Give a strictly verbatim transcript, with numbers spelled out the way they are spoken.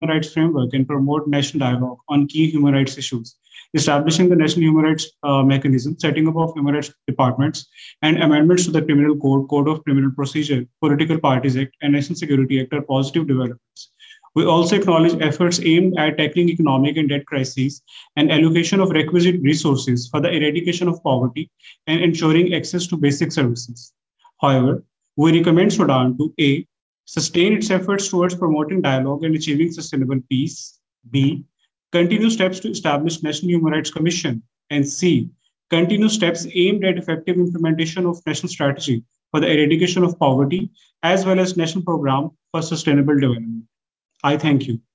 human rights framework and promote national dialogue on key human rights issues, establishing the National Human Rights uh, Mechanism, setting up of human rights departments, and amendments to the Criminal Code, Code of Criminal Procedure, Political Parties Act, and National Security Act are positive developments. We also acknowledge efforts aimed at tackling economic and debt crises and allocation of requisite resources for the eradication of poverty and ensuring access to basic services. However, we recommend Sudan to A. Sustain its efforts towards promoting dialogue and achieving sustainable peace. B. Continue steps to establish National Human Rights Commission. And C. Continue steps aimed at effective implementation of national strategy for the eradication of poverty as well as national program for sustainable development. I thank you.